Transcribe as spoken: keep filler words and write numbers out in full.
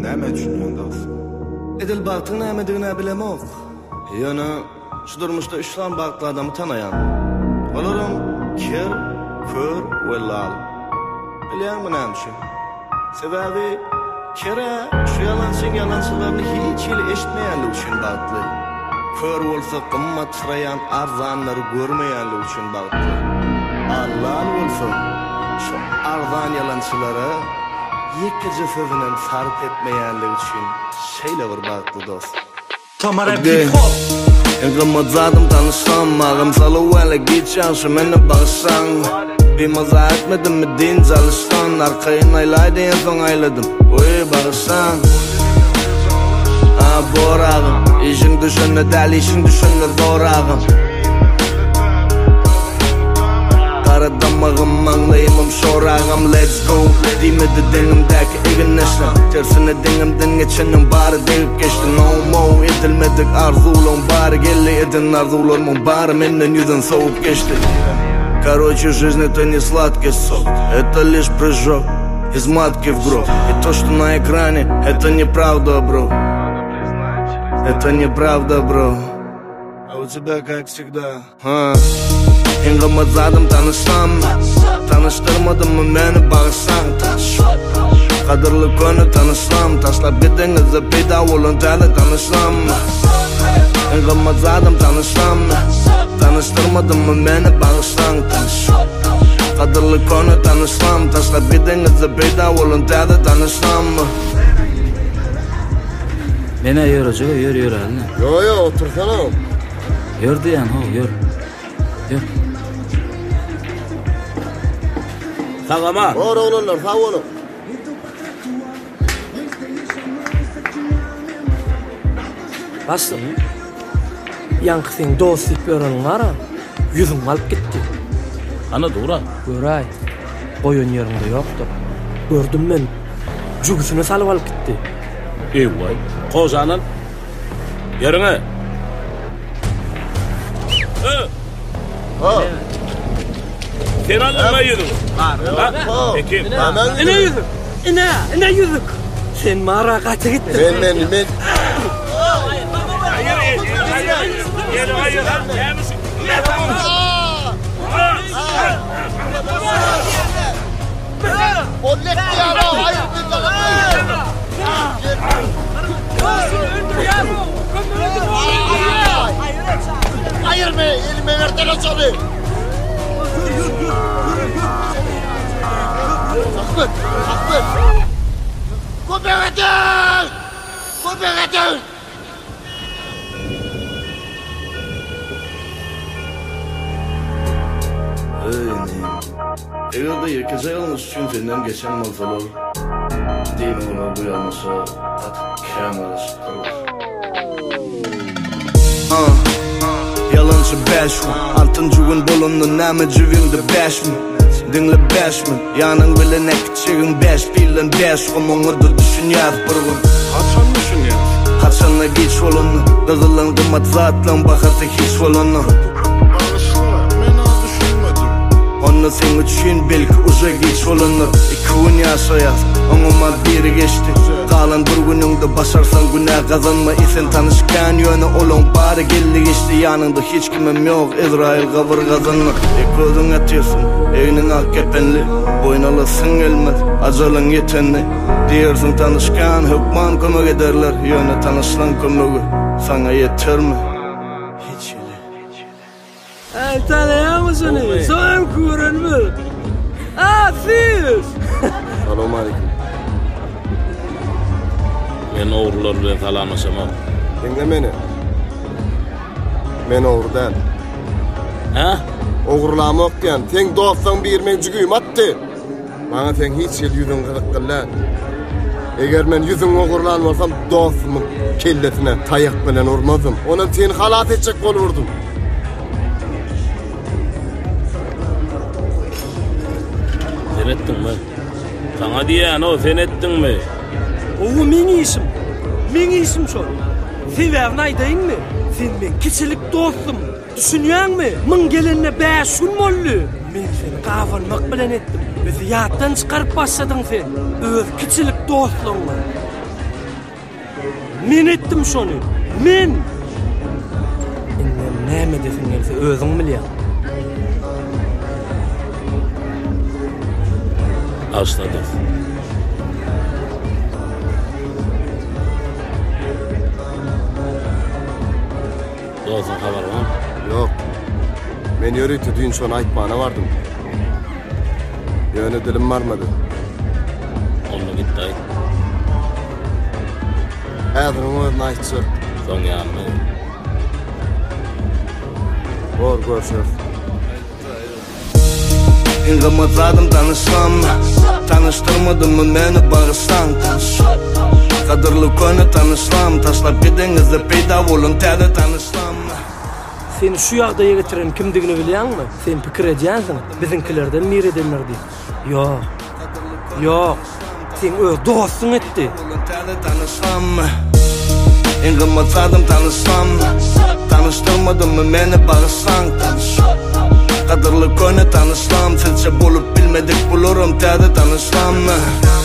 näme düşünýän dost? Edil bagtyň nämedigine bilemok. Ýöne şu durmuşda üçlan bagtly adamy tanaýan. Olaram ker, kör we lal. Bilýärmi näme? Sebäbi kere şu yalançyň yalançylaryny hiç ýyl eşitmeýänligi üçin bagtly. Kör bolsa gymmat sırayan arzanlary görmeýänligi üçin bagtly. Allah bolsa şu arzan yalançylary ýekje sözünden sarp etmeýänligi üçin şeýle bir bagtly dost. Tamara hip hop. Engamazadım tanışsam mağım salı wele geçen şu meni bağışsan. Bir maza etmedim mi din çalışsan. Arkayın aylaydı en son ayladım. Oy bağışsan. Ah borağım. İşin düşünle del işin düşünle zorağım. Karadamağım mağlayımım şorağım. Let's go. Dimedi denimdeki egin neşlen. Tersine denimden geçenin bari deyip geçti. No mo edilmedik arzulun bari. Gelli edin arzularımın bari. Menden yüzün soğuk geçti. Короче, жизнь это не сладкий сок. Это лишь прыжок из матки в гроб. И то, что на экране, это неправда, бро. Это неправда, бро. А у тебя как всегда. Engamazadım tanışsam. Tanıştırmadım mı beni bağırsan. Kadırlı konu tanışsam. Taşlap gidinize peyda olun tali tanışsam. Engamazadım tanışsam. Tanıştırmadım mı beni bağırsan. Kadırlı konu tanışsam. Taşlap gidinize peyda olun tali tanışsam. Mene ýör hoca, ýör ýör haline. Yo yo otursana. Ýör diýen ho, ýör. Ýör. Sagama. Ora olanlar, sağ olun. Bastım. Yankısın dostluk görünün ara. Yüzüm alıp gitti. Ana doğru. Göray. Boyun yerinde yoktu. Gördüm ben. Cügüsünü salıp alıp gitti. Ey vay. Kocanın. Yerine. Ha. Sen alınma yedin. Ha. Peki. Ne yüzük? Ne? Ne yüzük? Sen mağara kaçı gittin. Ben ben ben. Hayır, hayır, hayır. Gel hayır. Gel misin? Ollet ya la hayır hayır mı? Elime ver de çalı. Ahmet, Ahmet. Koperatör! Koperatör! Evde yekece yalnız üçün senden geçen malzalar. Değil mi ona bu yanlışı atıp kâmara çıkarlar. Yalancı beş mi? Altıncı gün bolunlu näme cüvimde beş mi? Dinle beş mi? Yanın bile ne küçüğün beş bilen beş mi? Onu da düşünyaz bir gün. Kaçan düşünýär? Kaçanla geç olunu. Kızılan kımmat zatlan bakatı hiç olunu. Onu sen üçün belki uza geç olunur. İki gün yaşayaz, onuma biri geçti. Kalan bir gününde başarsan günah kazanma. Isen tanışkan yönü olun bari geldi geçti. Yanında hiç kimim yok, İsrail kavur kazanır. E gözün atıyorsun, evinin ak kepenli. Boynalısın gelmez, acalın yetenli. Diyorsun tanışkan, hükman kömük ederler. Yönü tanışlan kömüğü, sana yeter mi? Hiç öyle. Ay tanıyan mısın? Soğan kuran mı? Aa siz! Selamun aleyküm. Ben oğrular bilen salamlaşamam. Dinle beni. Men oğru değil. Ha? Oğurlama okyan. Sen dostsan bir men cügüyüm attı. Bana sen hiç yıl yüzün kırık kıllan. Eğer men yüzün oğurlanmasam dostumun kellesine tayak bilen urmazım. Onun seni halat edecek olurdum. Sen ettin mi? Sana diýän o sen ettin mi? O men işim. Men işim şol. Sebäbini aýdaýyn mı? Sen men kiçilik dostum. Düşünýärmi? Min gelenine beş gün boldy. Men seni gawanmak bilen etdim. Bizi ýatdan çykaryp başladyň sen. Öz kiçilik dostlugyňy. Men etdim şonu. Men. Indi näme desin gelse özüň bilýär. Başladı. Dostum haber var mı? Yok. Men yörüýti dün şonu aýtmana bardym. Ýöne dilim barmady. Onu gitti ayt. Häziriň özüne aýtsa. Soň ýanyma. Bor görüşürüz. İngamazadım tanışsam, tanıştırmadım mı meni bağışsan. Kadırlı konu tanışsam, taşlap gidinizde peyda bolun täze tanışsam. Seni şu ýagdaýa getiren kimdigini bilýärmi? Sen pikir edýänsiň, biziňkilerden biri edenlerdi. Ýok. Ýok. Sen öz dostun etdi. Bolun täze tanışsam. İngamazadım tanışsam, tanıştırmadım mı meni bağışsan. Kadırlı konu tanışsam, sizce bolup bilmedik bulurum täze tanışsam.